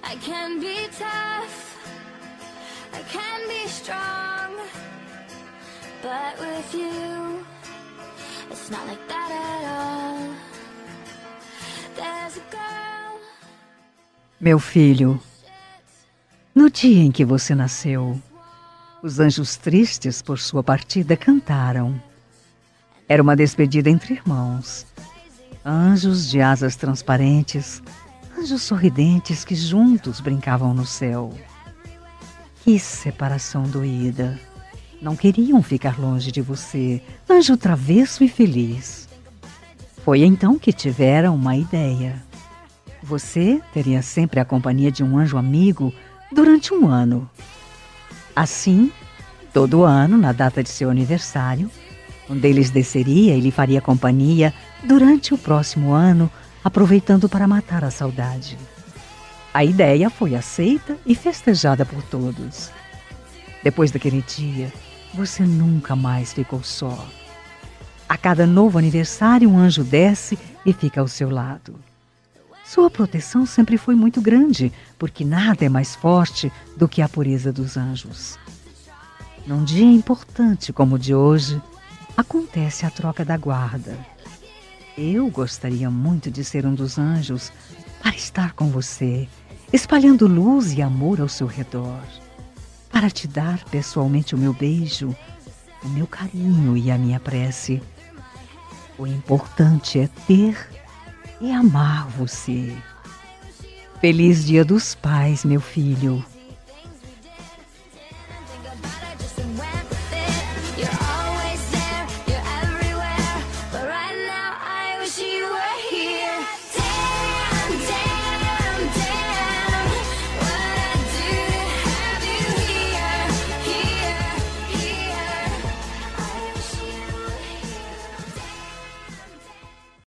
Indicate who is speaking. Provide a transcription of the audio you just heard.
Speaker 1: I can be tough, I can be strong, but with you, it's not like that at all. There's a girl.
Speaker 2: Meu filho, no dia em que você nasceu, os anjos tristes por sua partida cantaram. Era uma despedida entre irmãos. Anjos de asas transparentes, anjos sorridentes que juntos brincavam no céu. Que separação doída! Não queriam ficar longe de você, anjo travesso e feliz. Foi então que tiveram uma ideia. Você teria sempre a companhia de um anjo amigo durante um ano. Assim, todo ano, na data de seu aniversário, um deles desceria e lhe faria companhia durante o próximo ano, aproveitando para matar a saudade. A ideia foi aceita e festejada por todos. Depois daquele dia, você nunca mais ficou só. A cada novo aniversário, um anjo desce e fica ao seu lado. Sua proteção sempre foi muito grande, porque nada é mais forte do que a pureza dos anjos. Num dia importante como o de hoje, acontece a troca da guarda. Eu gostaria muito de ser um dos anjos para estar com você, espalhando luz e amor ao seu redor, para te dar pessoalmente o meu beijo, o meu carinho e a minha prece. O importante é ter e amar você. Feliz Dia dos Pais, meu filho.